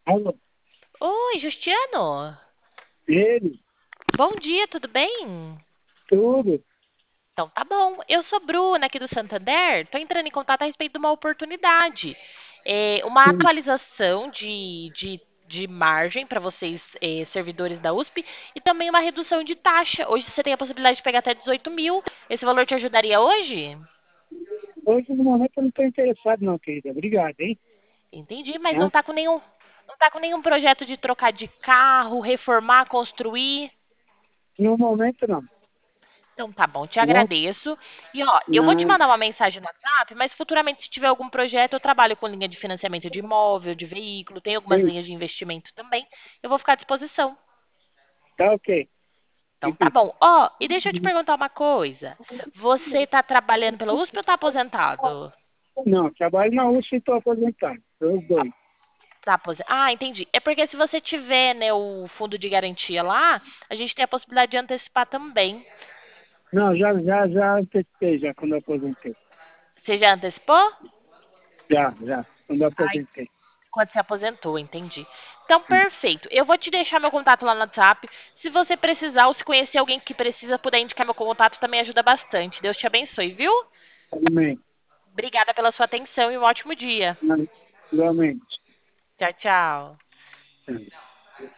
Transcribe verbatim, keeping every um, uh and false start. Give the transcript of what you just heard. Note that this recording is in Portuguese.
Alô, Oi, Justiano. ele, Bom dia, tudo bem? tudo. Então tá bom. Eu sou Bruna aqui do Santander. Estou entrando em contato a respeito de uma oportunidade. É, uma Sim. atualização de, de, de margem para vocês, é, servidores da U S P, e também uma redução de taxa. Hoje você tem a possibilidade de pegar até dezoito mil. Esse valor te ajudaria hoje? Hoje, no momento, eu não estou interessado, não, querida. Obrigado, hein? Entendi, mas não Né? tá com nenhum, não tá com nenhum projeto de trocar de carro, reformar, construir? No momento, não. Então tá bom, te Tá bom? agradeço. E ó, eu vou te Não, mandar uma mensagem no WhatsApp, mas futuramente, se tiver algum projeto, eu trabalho com linha de financiamento de imóvel, de veículo, tem algumas sim, linhas de investimento também. Eu vou ficar à disposição. tá ok. Então tá bom. Ó, e deixa eu te perguntar uma coisa. Você tá trabalhando pela U S P ou tá aposentado? Não, trabalho na U S P e estou aposentado. Os dois. Tá aposen- Ah, entendi. É porque se você tiver, né, o fundo de garantia lá, a gente tem a possibilidade de antecipar também. Não, já, já, já antecipei, já, quando eu aposentei. Você já antecipou? Já, já, quando eu aposentei. Quando se aposentou, entendi. Então, perfeito. Eu vou te deixar meu contato lá no WhatsApp. Se você precisar ou se conhecer alguém que precisa, puder indicar meu contato, também ajuda bastante. Deus te abençoe, viu? Igualmente. Obrigada pela sua atenção e um ótimo dia. Igualmente. Tchau, tchau. Igualmente.